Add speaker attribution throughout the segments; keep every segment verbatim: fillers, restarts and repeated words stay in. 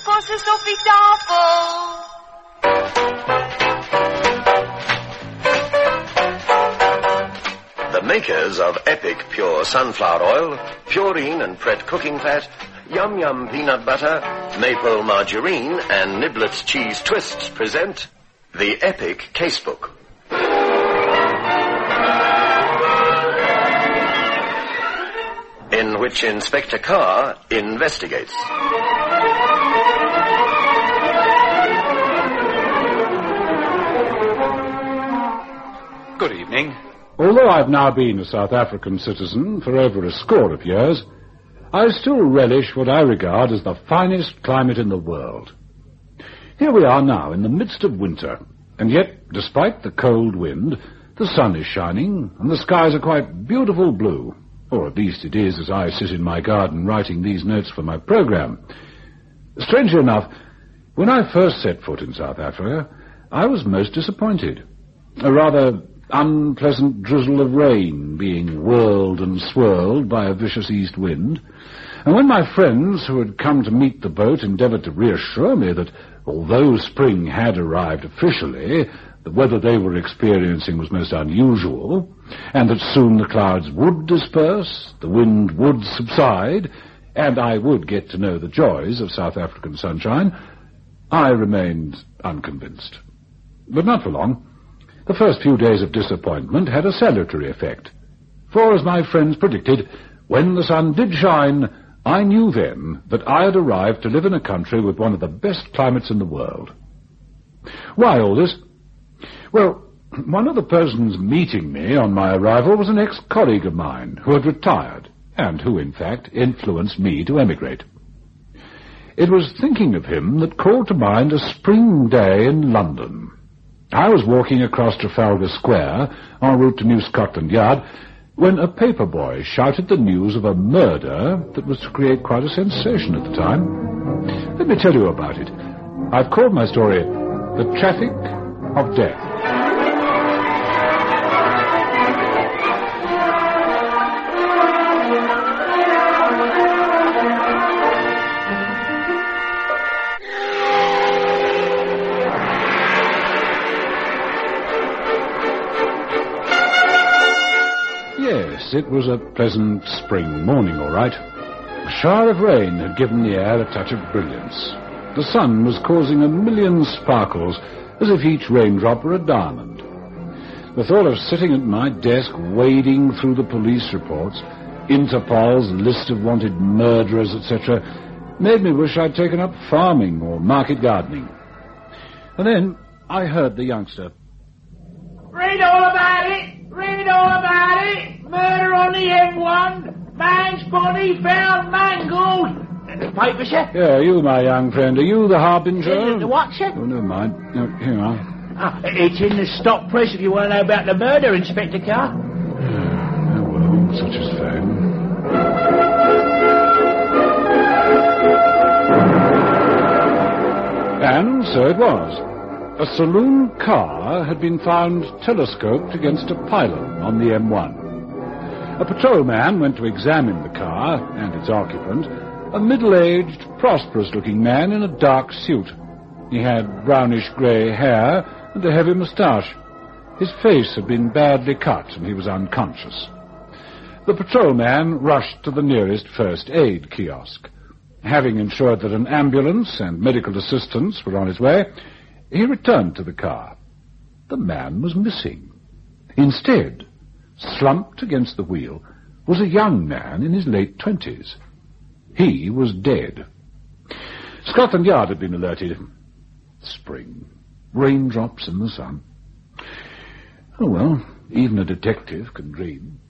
Speaker 1: was es auf die Tafel.
Speaker 2: The makers of Epic Pure Sunflower Oil, Purine and Pret Cooking Fat, Yum Yum Peanut Butter, Maple Margarine, and Niblets Cheese Twists present the Epic Casebook. In which Inspector Carr investigates.
Speaker 3: Good evening. Although I've now been a South African citizen for over a score of years, I still relish what I regard as the finest climate in the world. Here we are now in the midst of winter, and yet, despite the cold wind, the sun is shining and the skies are quite beautiful blue. Or at least it is as I sit in my garden writing these notes for my programme. Strangely enough, when I first set foot in South Africa, I was most disappointed. A rather unpleasant drizzle of rain being whirled and swirled by a vicious east wind. And when my friends who had come to meet the boat endeavoured to reassure me that although spring had arrived officially, the weather they were experiencing was most unusual, and that soon the clouds would disperse, the wind would subside, and I would get to know the joys of South African sunshine, I remained unconvinced. But not for long. The first few days of disappointment had a salutary effect. For, as my friends predicted, when the sun did shine, I knew then that I had arrived to live in a country with one of the best climates in the world. Why all this? Well, one of the persons meeting me on my arrival was an ex-colleague of mine who had retired, and who, in fact, influenced me to emigrate. It was thinking of him that called to mind a spring day in London. I was walking across Trafalgar Square, en route to New Scotland Yard, when a paper boy shouted the news of a murder that was to create quite a sensation at the time. Let me tell you about it. I've called my story The Traffic of Death. Yes, it was a pleasant spring morning, all right. A shower of rain had given the air a touch of brilliance. The sun was causing a million sparkles, as if each raindrop were a diamond. The thought of sitting at my desk wading through the police reports, Interpol's list of wanted murderers, et cetera, made me wish I'd taken up farming or market gardening. And then I heard the youngster.
Speaker 4: Read all about it! Read all about it! Murder on the M one! Man's body found mangled! The paper, sir?
Speaker 3: Yeah, you, my young friend. Are you the harbinger?
Speaker 4: The, the what, sir?
Speaker 3: Oh, never mind. No, here you are.
Speaker 4: Ah, it's in the stock press if you want to know about the murder, Inspector Carr.
Speaker 3: Oh, well, such is fame. And so it was. A saloon car had been found telescoped against a pylon on the M one. A patrolman went to examine the car and its occupant, a middle-aged, prosperous-looking man in a dark suit. He had brownish-grey hair and a heavy moustache. His face had been badly cut and he was unconscious. The patrolman rushed to the nearest first aid kiosk. Having ensured that an ambulance and medical assistance were on his way, he returned to the car. The man was missing. Instead, slumped against the wheel, was a young man in his late twenties. He was dead. Scotland Yard had been alerted. Spring. Raindrops in the sun. Oh, well, even a detective can dream.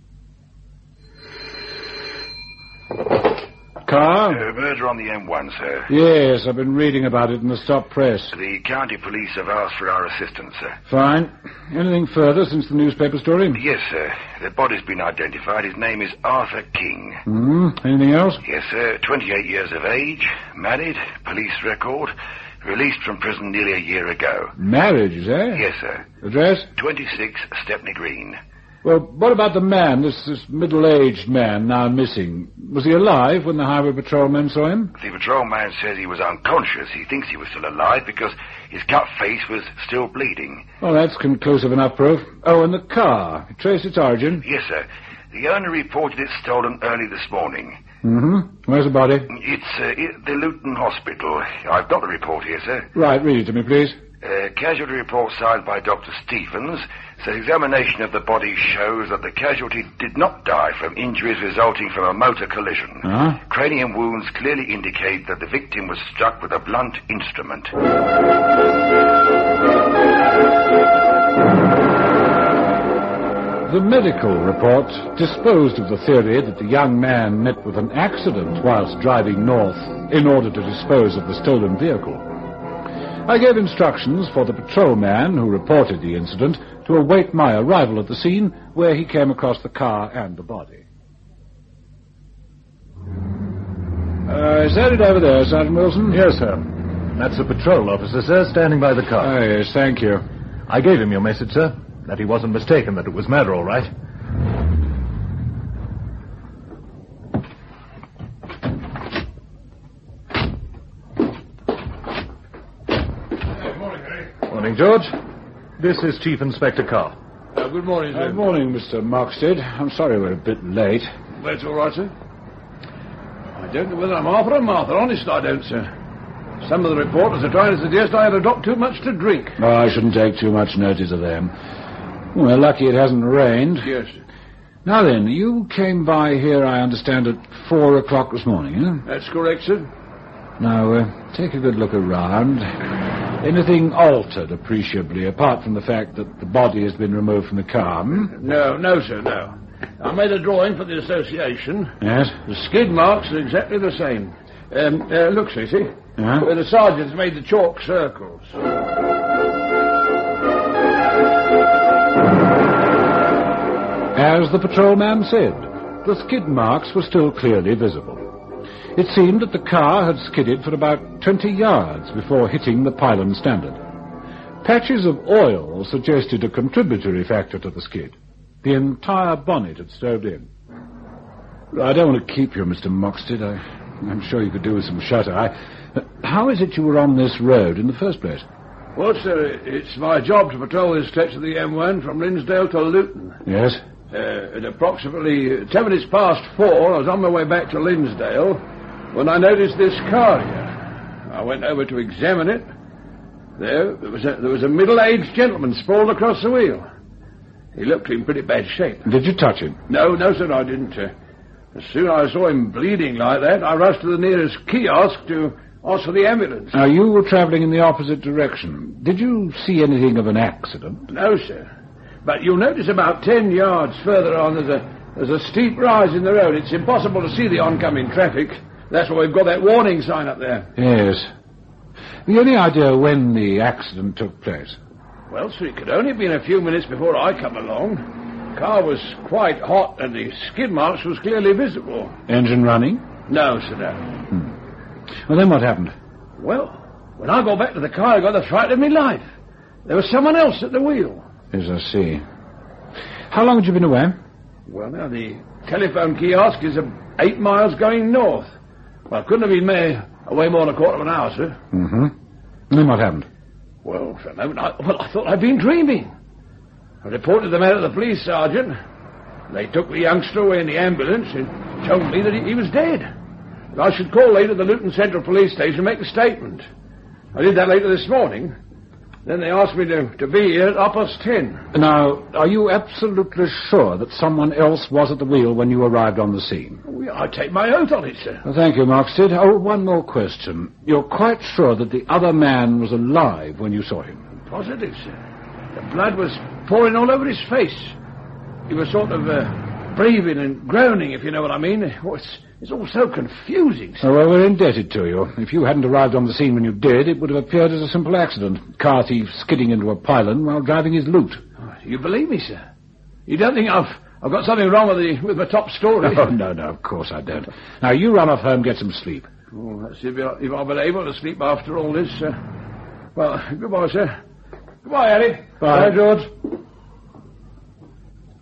Speaker 3: Carr?
Speaker 5: Uh, murder on the M one, sir.
Speaker 3: Yes, I've been reading about it in the stop press.
Speaker 5: The county police have asked for our assistance, sir.
Speaker 3: Fine. Anything further since the newspaper story?
Speaker 5: Yes, sir. The body's been identified. His name is Arthur King.
Speaker 3: Hmm. Anything else?
Speaker 5: Yes, sir. twenty-eight years of age, married, police record, released from prison nearly a year ago.
Speaker 3: Marriage, eh?
Speaker 5: Yes, sir.
Speaker 3: Address?
Speaker 5: twenty-six Stepney Green.
Speaker 3: Well, what about the man, this, this middle-aged man now missing? Was he alive when the highway patrolmen saw him?
Speaker 5: The patrolman says he was unconscious. He thinks he was still alive because his cut face was still bleeding.
Speaker 3: Well, that's conclusive enough proof. Oh, and the car. You traced its origin?
Speaker 5: Yes, sir. The owner reported it stolen early this morning.
Speaker 3: Mm-hmm. Where's the body?
Speaker 5: It's uh, at the Luton Hospital. I've got the report here, sir.
Speaker 3: Right, read it to me, please.
Speaker 5: Uh, casualty report signed by Doctor Stephens says examination of the body shows that the casualty did not die from injuries resulting from a motor collision.
Speaker 3: Huh?
Speaker 5: Cranium wounds clearly indicate that the victim was struck with a blunt instrument.
Speaker 3: The medical report disposed of the theory that the young man met with an accident whilst driving north in order to dispose of the stolen vehicle. I gave instructions for the patrolman who reported the incident to await my arrival at the scene, where he came across the car and the body. Uh, is that it over there, Sergeant Wilson?
Speaker 6: Yes, sir. That's the patrol officer, sir, standing by the car.
Speaker 3: Oh, yes, thank you.
Speaker 6: I gave him your message, sir, that he wasn't mistaken, that it was murder, all right. Morning, George. This is Chief Inspector Carr.
Speaker 7: Uh, good morning, sir.
Speaker 3: Good morning, Mister Moxted. I'm sorry we're a bit late.
Speaker 7: That's all right, sir. I don't know whether I'm Arthur or Martha. Honest, I don't, sir. Some of the reporters are trying to suggest I had a drop too much to drink.
Speaker 3: Oh, I shouldn't take too much notice of them. Well, lucky it hasn't rained.
Speaker 7: Yes, sir.
Speaker 3: Now then, you came by here, I understand, at four o'clock this morning, eh?
Speaker 7: That's correct, sir.
Speaker 3: Now, uh, take a good look around. Anything altered appreciably, apart from the fact that the body has been removed from the car? Hmm?
Speaker 7: No, no, sir, no. I made a drawing for the association.
Speaker 3: Yes?
Speaker 7: The skid marks are exactly the same. Um, uh, look, Cissy.
Speaker 3: Yeah?
Speaker 7: Where the sergeant's made the chalk circles.
Speaker 3: As the patrolman said, the skid marks were still clearly visible. It seemed that the car had skidded for about twenty yards before hitting the pylon standard. Patches of oil suggested a contributory factor to the skid. The entire bonnet had stove in. I don't want to keep you, Mister Moxted. I, I'm sure you could do with some shut-eye. Uh, how is it you were on this road in the first place?
Speaker 7: Well, sir, it's my job to patrol this stretch of the M one from Linsdale to Luton.
Speaker 3: Yes?
Speaker 7: Uh, at approximately ten minutes past four, I was on my way back to Linsdale when I noticed this car here. I went over to examine it. There, there was a, there was a middle-aged gentleman sprawled across the wheel. He looked in pretty bad shape.
Speaker 3: Did you touch him?
Speaker 7: No, no, sir, I didn't. Uh, as soon as I saw him bleeding like that, I rushed to the nearest kiosk to ask for the ambulance.
Speaker 3: Now, you were travelling in the opposite direction. Did you see anything of an accident?
Speaker 7: No, sir. But you'll notice about ten yards further on there's a, there's a steep rise in the road. It's impossible to see the oncoming traffic. That's why we've got that warning sign up there.
Speaker 3: Yes. Have you any idea when the accident took place?
Speaker 7: Well, sir, it could only have been a few minutes before I come along. The car was quite hot and the skid marks was clearly visible.
Speaker 3: Engine running?
Speaker 7: No, sir, no.
Speaker 3: Hmm. Well, then what happened?
Speaker 7: Well, when I got back to the car, I got the fright of my life. There was someone else at the wheel.
Speaker 3: Yes, I see. How long had you been away?
Speaker 7: Well, now, the telephone kiosk is uh, eight miles going north. Well, I couldn't have been there away more than a quarter of an hour, sir.
Speaker 3: Mm-hmm. And then what happened?
Speaker 7: Well, for a moment, I, well, I thought I'd been dreaming. I reported the matter to the police sergeant. They took the youngster away in the ambulance and told me that he, he was dead. That I should call later the Luton Central Police Station and make a statement. I did that later this morning. Then they asked me to, to be here at half past ten.
Speaker 3: Now, are you absolutely sure that someone else was at the wheel when you arrived on the scene?
Speaker 7: Oh, yeah, I take my oath on it, sir.
Speaker 3: Well, thank you, Moxted. Oh, one more question. You're quite sure that the other man was alive when you saw him?
Speaker 7: Positive, sir. The blood was pouring all over his face. He was sort of uh, breathing and groaning, if you know what I mean. Oh, it's, it's all so confusing, sir.
Speaker 3: Oh, well, we're indebted to you. If you hadn't arrived on the scene when you did, it would have appeared as a simple accident. Car thief skidding into a pylon while driving his loot.
Speaker 7: Oh, you believe me, sir? You don't think I've I've got something wrong with the with my top story?
Speaker 3: Oh, no, no, of course I don't. Now, you run off home, get some sleep.
Speaker 7: Oh, that's if, I, if I've been able to sleep after all this, sir. Well, goodbye, sir. Goodbye, Harry.
Speaker 3: Bye.
Speaker 7: Bye, George.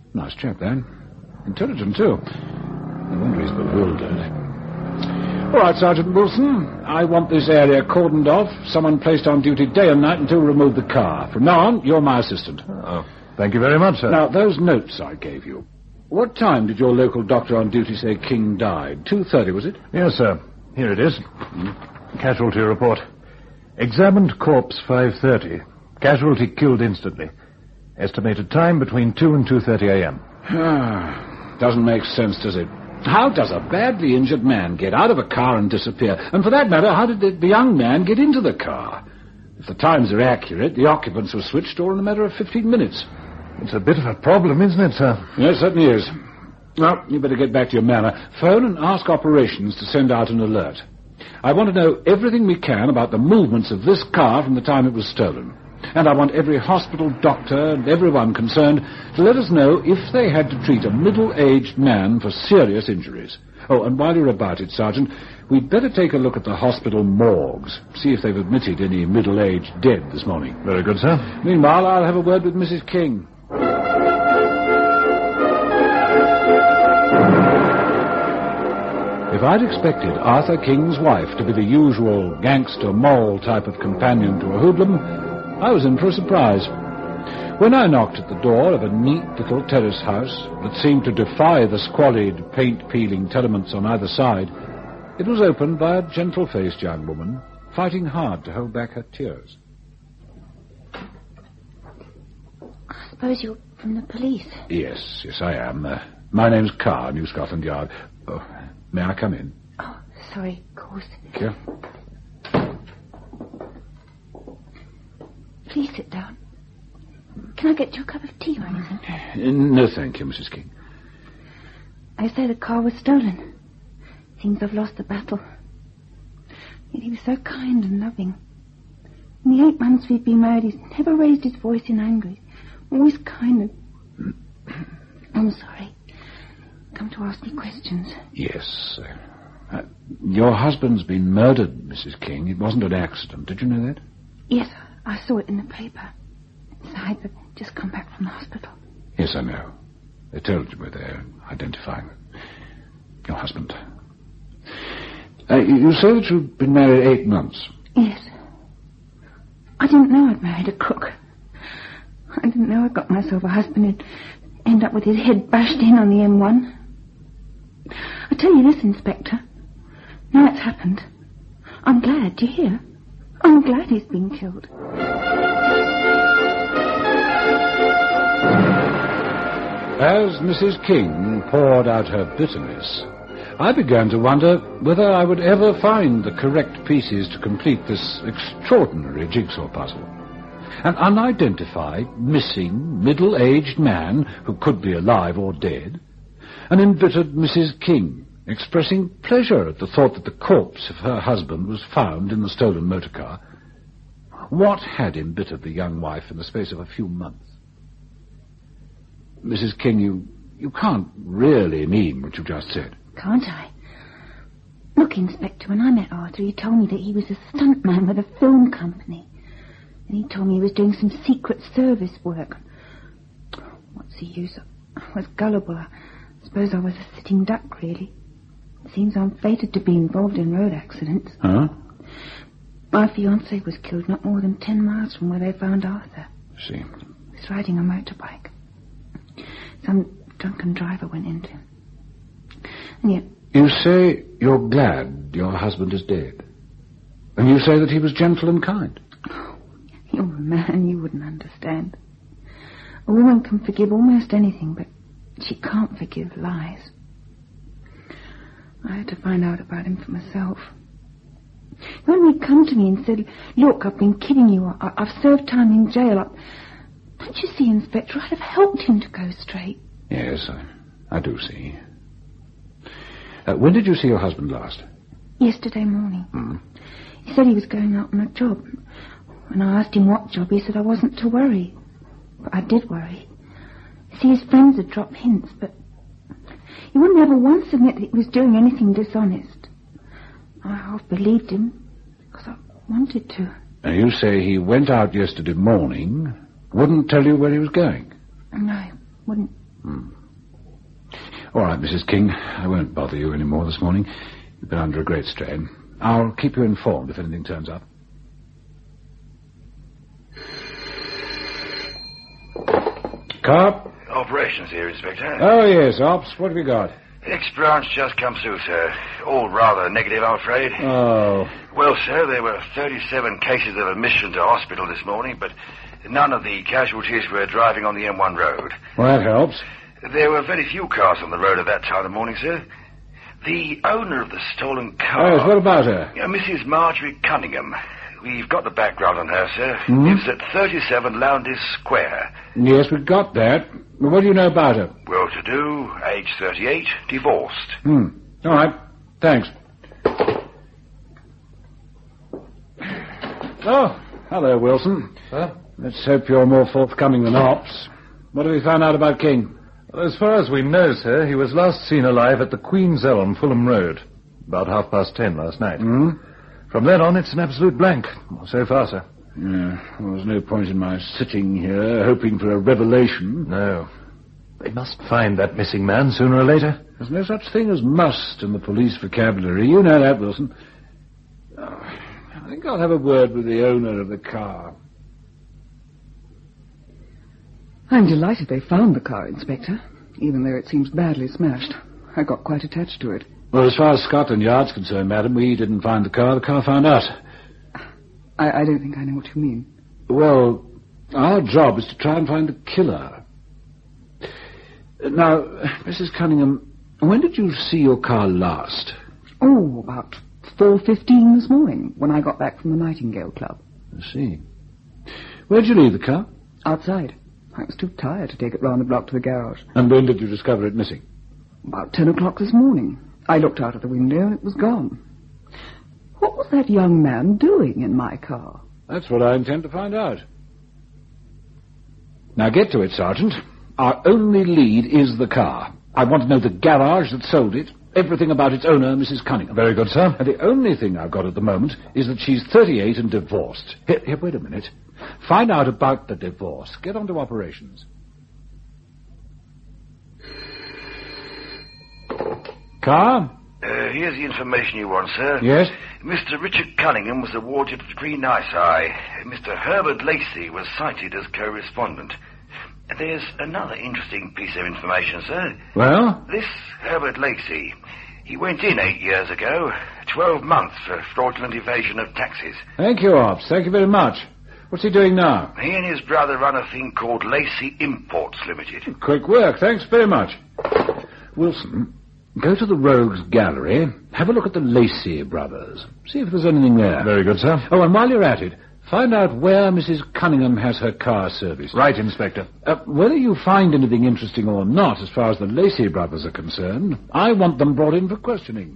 Speaker 3: Nice chap, then. Intelligent, too. No wonder he's bewildered. All right, Sergeant Wilson. I want this area cordoned off. Someone placed on duty day and night until we remove the car. From now on, you're my assistant.
Speaker 6: Oh, thank you very much, sir.
Speaker 3: Now, those notes I gave you. What time did your local doctor on duty say King died? two thirty, was it?
Speaker 6: Yes, sir. Here it is. Mm. Casualty report. Examined corpse five thirty. Casualty killed instantly. Estimated time between two and two thirty a.m.
Speaker 3: Ah, doesn't make sense, does it? How does a badly injured man get out of a car and disappear? And for that matter, how did the, the young man get into the car? If the times are accurate, the occupants were switched all in a matter of fifteen minutes.
Speaker 6: It's a bit of a problem, isn't it, sir?
Speaker 3: Yes, it certainly is. Well, you better get back to your manor. Phone and ask operations to send out an alert. I want to know everything we can about the movements of this car from the time it was stolen. And I want every hospital doctor and everyone concerned to let us know if they had to treat a middle-aged man for serious injuries. Oh, and while you're about it, Sergeant, we'd better take a look at the hospital morgues, see if they've admitted any middle-aged dead this morning.
Speaker 6: Very good, sir.
Speaker 3: Meanwhile, I'll have a word with Missus King. If I'd expected Arthur King's wife to be the usual gangster moral type of companion to a hoodlum, I was in for a surprise. When I knocked at the door of a neat little terrace house that seemed to defy the squalid, paint-peeling tenements on either side, it was opened by a gentle-faced young woman, fighting hard to hold back her tears.
Speaker 8: I suppose you're from the police?
Speaker 3: Yes, yes, I am. Uh, my name's Carr, New Scotland Yard. Oh, may I come in?
Speaker 8: Oh, sorry, of course.
Speaker 3: Thank you.
Speaker 8: Please sit down. Can I get you a cup of tea or anything?
Speaker 3: No, thank you, Missus King.
Speaker 8: I say the car was stolen. Seems I've lost the battle. Yet he was so kind and loving. In the eight months we've been married, he's never raised his voice in anger. Always kind and... I'm sorry. Come to ask me questions.
Speaker 3: Yes. Uh, uh, your husband's been murdered, Missus King. It wasn't an accident. Did you know that?
Speaker 8: Yes, I saw it in the paper. Besides, I've just come back from the hospital.
Speaker 3: Yes, I know. They told you where they're identifying your husband. Uh, you say that you've been married eight months.
Speaker 8: Yes. I didn't know I'd married a crook. I didn't know I got myself a husband who'd end up with his head bashed in on the M one. I tell you this, Inspector. Now it's happened. I'm glad, do you hear? I'm glad he's been killed.
Speaker 3: As Missus King poured out her bitterness, I began to wonder whether I would ever find the correct pieces to complete this extraordinary jigsaw puzzle. An unidentified, missing, middle-aged man who could be alive or dead. An embittered Missus King expressing pleasure at the thought that the corpse of her husband was found in the stolen motor car. What had embittered the young wife in the space of a few months? Missus King, you, you can't really mean what you just said.
Speaker 8: Can't I? Look, Inspector, when I met Arthur, he told me that he was a stuntman with a film company. And he told me he was doing some secret service work. What's the use? I was gullible. I suppose I was a sitting duck, really. It seems I'm fated to be involved in road accidents.
Speaker 3: Huh?
Speaker 8: My fiancé was killed not more than ten miles from where they found Arthur.
Speaker 3: I see.
Speaker 8: He was riding a motorbike. Some drunken driver went into him. And yet...
Speaker 3: You say you're glad your husband is dead. And you say that he was gentle and kind.
Speaker 8: Oh, you're a man, you wouldn't understand. A woman can forgive almost anything, but she can't forgive lies. I had to find out about him for myself. When he'd come to me and said, look, I've been kidding you, I- I've served time in jail, I... Don't you see, Inspector, I'd have helped him to go straight.
Speaker 3: Yes, I, I do see. Uh, when did you see your husband last?
Speaker 8: Yesterday morning.
Speaker 3: Hmm.
Speaker 8: He said he was going out on a job. When I asked him what job, he said I wasn't to worry. But I did worry. See, his friends had dropped hints, but he wouldn't ever once admit that he was doing anything dishonest. I half believed him, because I wanted to.
Speaker 3: Now, you say he went out yesterday morning, wouldn't tell you where he was going?
Speaker 8: No, he wouldn't.
Speaker 3: Hmm. All right, Missus King. I won't bother you any more this morning. You've been under a great strain. I'll keep you informed if anything turns up. Carp?
Speaker 5: Operations here, Inspector.
Speaker 3: Oh, yes, Ops. What have you got?
Speaker 5: X-branch just come through, sir. All rather negative, I'm afraid.
Speaker 3: Oh.
Speaker 5: Well, sir, there were thirty-seven cases of admission to hospital this morning, but none of the casualties were driving on the M one road.
Speaker 3: Well, that helps.
Speaker 5: There were very few cars on the road at that time of the morning, sir. The owner of the stolen car...
Speaker 3: Yes, what about her?
Speaker 5: Uh, Missus Marjorie Cunningham. We've got the background on her, sir.
Speaker 3: Hmm?
Speaker 5: Lives at thirty-seven Lowndes Square.
Speaker 3: Yes, we've got that. But what do you know about her?
Speaker 5: Well-to-do, age thirty-eight, divorced.
Speaker 3: Hmm. All right. Thanks. Oh, hello, Wilson.
Speaker 6: Sir?
Speaker 3: Let's hope you're more forthcoming than Ops. What have you found out about King?
Speaker 6: Well, as far as we know, sir, he was last seen alive at the Queen's Elm, Fulham Road, about half past ten last night.
Speaker 3: Hmm?
Speaker 6: From then on, it's an absolute blank. So far, sir.
Speaker 3: Yeah, well, there's no point in my sitting here hoping for a revelation.
Speaker 6: No. They must find that missing man sooner or later.
Speaker 3: There's no such thing as must in the police vocabulary. You know that, Wilson. Oh, I think I'll have a word with the owner of the car.
Speaker 9: I'm delighted they found the car, Inspector, even though it seems badly smashed. I got quite attached to it.
Speaker 3: Well, as far as Scotland Yard's concerned, madam, we didn't find the car. The car found us.
Speaker 9: I, I don't think I know what you mean.
Speaker 3: Well, our job is to try and find the killer. Now, Missus Cunningham, when did you see your car last?
Speaker 9: Oh, about four fifteen this morning, when I got back from the Nightingale Club.
Speaker 3: I see. Where'd you leave the car?
Speaker 9: Outside. I was too tired to take it round the block to the garage.
Speaker 3: And when did you discover it missing?
Speaker 9: About ten o'clock this morning. I looked out of the window and it was gone. What was that young man doing in my car?
Speaker 3: That's what I intend to find out. Now get to it, Sergeant. Our only lead is the car. I want to know the garage that sold it, everything about its owner, Missus Cunningham.
Speaker 6: Very good, sir.
Speaker 3: And the only thing I've got at the moment is that she's thirty-eight and divorced. Here, here, wait a minute. Find out about the divorce. Get on to operations. Car?
Speaker 5: Uh, here's the information you want, sir.
Speaker 3: Yes?
Speaker 5: Mister Richard Cunningham was awarded the Green Ice Eye. Mister Herbert Lacey was cited as co-respondent. There's another interesting piece of information, sir.
Speaker 3: Well?
Speaker 5: This Herbert Lacey, he went in eight years ago, twelve months for fraudulent evasion of taxes.
Speaker 3: Thank you, Ops. Thank you very much. What's he doing now?
Speaker 5: He and his brother run a thing called Lacey Imports Limited.
Speaker 3: Quick work. Thanks very much. Wilson, go to the Rogues Gallery. Have a look at the Lacey brothers. See if there's anything there.
Speaker 6: Very good, sir.
Speaker 3: Oh, and while you're at it, find out where Missus Cunningham has her car serviced.
Speaker 6: Right, Inspector.
Speaker 3: Uh, whether you find anything interesting or not, as far as the Lacey brothers are concerned, I want them brought in for questioning.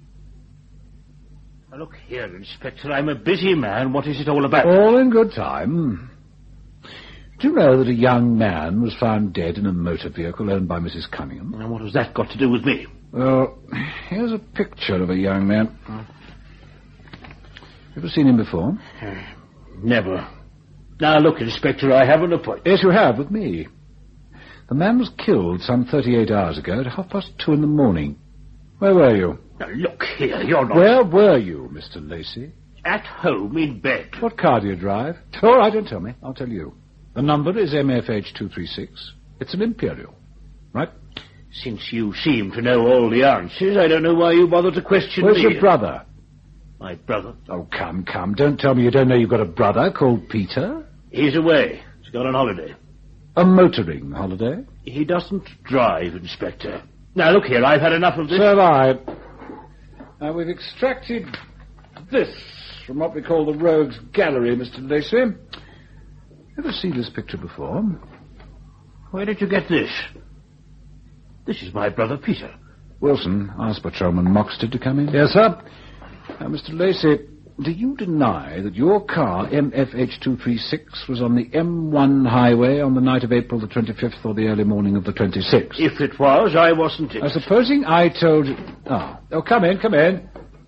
Speaker 7: Now, look here, Inspector, I'm a busy man. What is it all about?
Speaker 3: All in good time. Do you know that a young man was found dead in a motor vehicle owned by Missus Cunningham?
Speaker 7: Now, what has that got to do with me?
Speaker 3: Well, here's a picture of a young man. Hmm. Ever seen him before?
Speaker 7: Uh, never. Now, look, Inspector, I have an appointment.
Speaker 3: Yes, you have, with me. The man was killed some thirty-eight hours ago at half past two in the morning. Where were you?
Speaker 7: Now, look here, you're not...
Speaker 3: Where were you, Mister Lacey?
Speaker 7: At home, in bed.
Speaker 3: What car do you drive? All right, don't tell me. I'll tell you. The number is M F H two three six. It's an Imperial. Right?
Speaker 7: Since you seem to know all the answers, I don't know why you bother to question
Speaker 3: Where's
Speaker 7: me.
Speaker 3: Where's your brother?
Speaker 7: My brother?
Speaker 3: Oh, come, come. Don't tell me you don't know you've got a brother called Peter.
Speaker 7: He's away. He's gone on holiday.
Speaker 3: A motoring holiday?
Speaker 7: He doesn't drive, Inspector. Now, look here, I've had enough of this.
Speaker 3: So have I. Now, we've extracted this from what we call the Rogues Gallery, Mister Lacey. Ever seen this picture before?
Speaker 7: Where did you get this? This is my brother Peter.
Speaker 3: Wilson, ask Patrolman Moxted to come in.
Speaker 6: Yes, sir.
Speaker 3: Now, Mister Lacey, do you deny that your car, M F H two three six, was on the M one highway on the night of April the twenty-fifth or the early morning of the twenty-sixth?
Speaker 7: If it was, I wasn't in
Speaker 3: now,
Speaker 7: it.
Speaker 3: Supposing I told you... Oh, oh, come in, come in.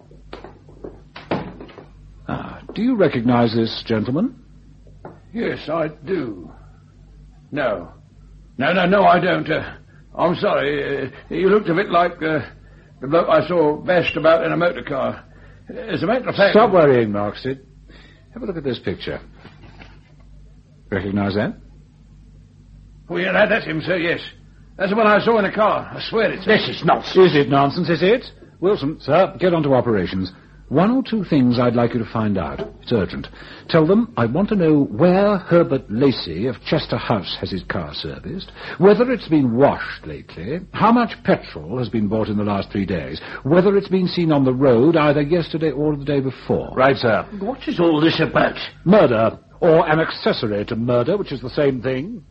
Speaker 3: Ah, do you recognize this gentleman?
Speaker 7: Yes, I do. No. No, no, no, I don't. Uh, I'm sorry. Uh, you looked a bit like uh, the bloke I saw bashed about in a motor car. As a matter of fact...
Speaker 3: Stop worrying, Marksted. Have a look at this picture. Recognise that?
Speaker 7: Oh, yeah, that, that's him, sir, yes. That's the one I saw in the car. I swear it's...
Speaker 3: This is nonsense. Is it nonsense, is it? Wilson, sir, get on to operations. One or two things I'd like you to find out. It's urgent. Tell them I want to know where Herbert Lacey of Chester House has his car serviced, whether it's been washed lately, how much petrol has been bought in the last three days, whether it's been seen on the road either yesterday or the day before.
Speaker 6: Right, sir.
Speaker 7: What is all this about?
Speaker 3: Murder, or an accessory to murder, which is the same thing.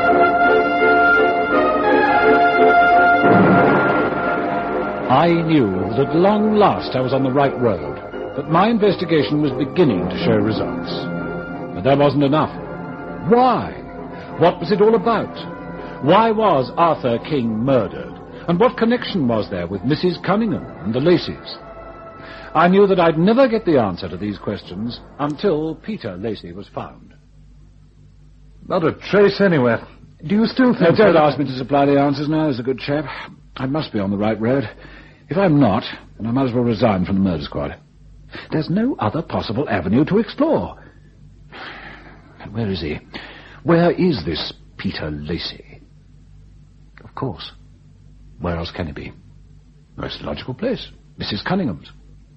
Speaker 3: I knew that at long last I was on the right road, that my investigation was beginning to show results. But that wasn't enough. Why? What was it all about? Why was Arthur King murdered? And what connection was there with Missus Cunningham and the Laceys? I knew that I'd never get the answer to these questions until Peter Lacey was found.
Speaker 6: Not a trace anywhere. Do you still think...
Speaker 3: Now, don't ask me to supply the answers now, as a good chap. I must be on the right road. If I'm not, then I might as well resign from the murder squad. There's no other possible avenue to explore. And where is he? Where is this Peter Lacey? Of course. Where else can he be? Most logical place. Missus Cunningham's.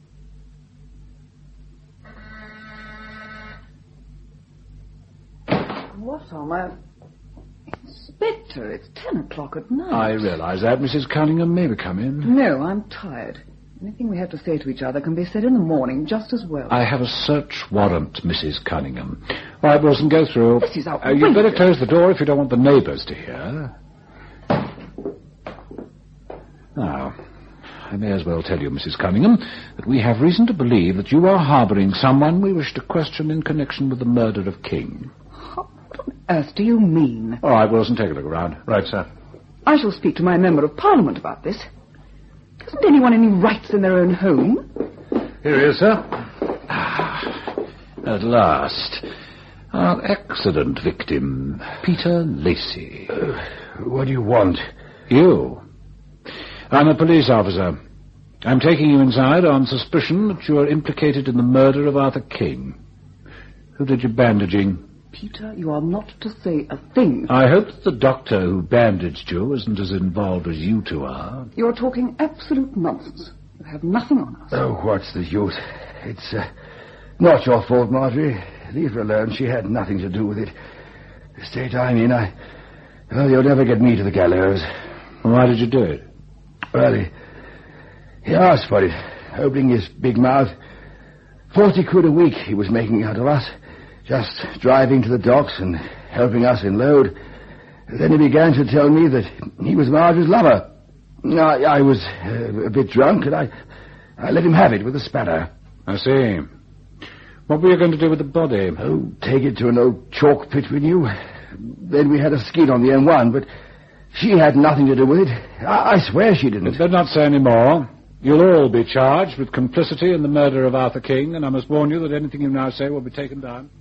Speaker 9: What on earth? Inspector, it's ten o'clock at night.
Speaker 3: I realise that. Missus Cunningham may be coming.
Speaker 9: No, I'm tired. Anything we have to say to each other can be said in the morning just as well.
Speaker 3: I have a search warrant, Missus Cunningham. All right, Wilson, go through.
Speaker 9: This is outrageous.
Speaker 3: Uh, you'd better close the door if you don't want the neighbours to hear. Now, I may as well tell you, Missus Cunningham, that we have reason to believe that you are harbouring someone we wish to question in connection with the murder of King.
Speaker 9: What on earth do you mean?
Speaker 3: All right, Wilson, take a look around.
Speaker 6: Right, sir.
Speaker 9: I shall speak to my Member of Parliament about this. Hasn't anyone any rights in their own home?
Speaker 6: Here he is, sir.
Speaker 3: Ah, at last. Our accident victim, Peter Lacey.
Speaker 10: Uh, what do you want?
Speaker 3: You. I'm a police officer. I'm taking you inside on suspicion that you are implicated in the murder of Arthur King. Who did your bandaging?
Speaker 9: Peter, you are not to say a thing.
Speaker 3: I hope that the doctor who bandaged you isn't as involved as you two are.
Speaker 9: You're talking absolute nonsense. You have nothing on us.
Speaker 10: Oh, what's the use? It's uh, not your fault, Marjorie. Leave her alone. She had nothing to do with it. The state I'm in, I... Well, you'll never get me to the gallows.
Speaker 3: Why did you do it?
Speaker 10: Well, he, he asked for it, opening his big mouth. Forty quid a week he was making out of us. Just driving to the docks and helping us in load. Then he began to tell me that he was Marge's lover. I, I was uh, a bit drunk, and I, I let him have it with a spanner.
Speaker 3: I see. What were you going to do with the body?
Speaker 10: Oh, take it to an old chalk pit we knew. Then we had a skid on the M one, but she had nothing to do with it. I, I swear she didn't.
Speaker 3: Better not say any more. You'll all be charged with complicity in the murder of Arthur King, and I must warn you that anything you now say will be taken down.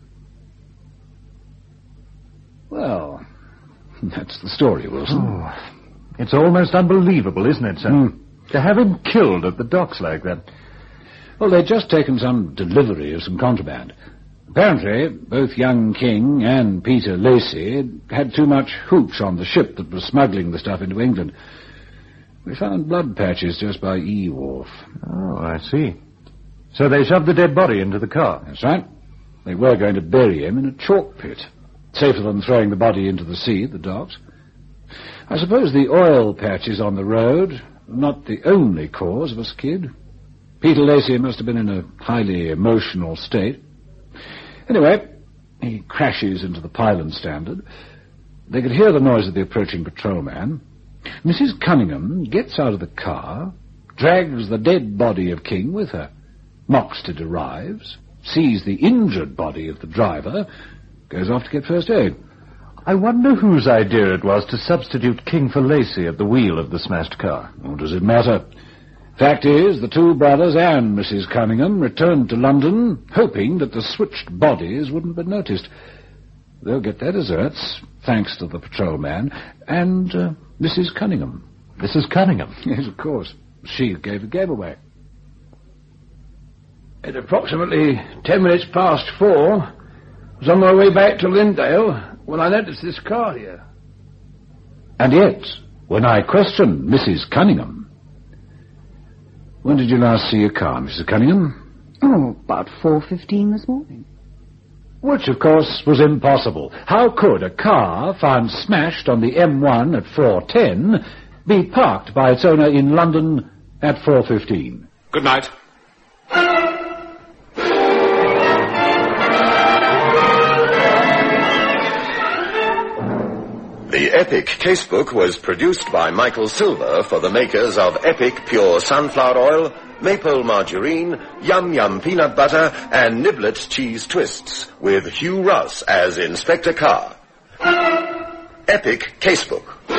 Speaker 3: Well, that's the story, Wilson.
Speaker 6: Oh, it's almost unbelievable, isn't it, sir?
Speaker 3: Mm.
Speaker 6: To have him killed at the docks like that.
Speaker 3: Well, they'd just taken some delivery of some contraband. Apparently, both young King and Peter Lacey had too much hooch on the ship that was smuggling the stuff into England. We found blood patches just by E Wharf.
Speaker 6: Oh, I see. So they shoved the dead body into the car?
Speaker 3: That's right. They were going to bury him in a chalk pit. Safer than throwing the body into the sea at the docks. I suppose the oil patches on the road are not the only cause of a skid. Peter Lacey must have been in a highly emotional state. Anyway, he crashes into the Pylon Standard. They could hear the noise of the approaching patrolman. Missus Cunningham gets out of the car, drags the dead body of King with her. Moxted arrives, sees the injured body of the driver, goes off to get first aid.
Speaker 6: I wonder whose idea it was to substitute King for Lacey at the wheel of the smashed car.
Speaker 3: What does it matter? Fact is, the two brothers and Missus Cunningham returned to London, hoping that the switched bodies wouldn't be noticed. They'll get their deserts, thanks to the patrolman, and uh, Missus Cunningham.
Speaker 6: Missus Cunningham?
Speaker 3: Yes, of course. She gave the game away.
Speaker 7: At approximately ten minutes past four, I was on my way back to Lindale when I noticed this car here.
Speaker 3: And yet, when I questioned Missus Cunningham... When did you last see your car, Missus Cunningham?
Speaker 9: Oh, about four fifteen this morning.
Speaker 3: Which, of course, was impossible. How could a car found smashed on the M one at four ten be parked by its owner in London at four fifteen?
Speaker 11: Good night.
Speaker 2: The Epic Casebook was produced by Michael Silver for the makers of Epic Pure Sunflower Oil, Maple Margarine, Yum Yum Peanut Butter, and Niblet Cheese Twists, with Hugh Ross as Inspector Carr. Epic Casebook.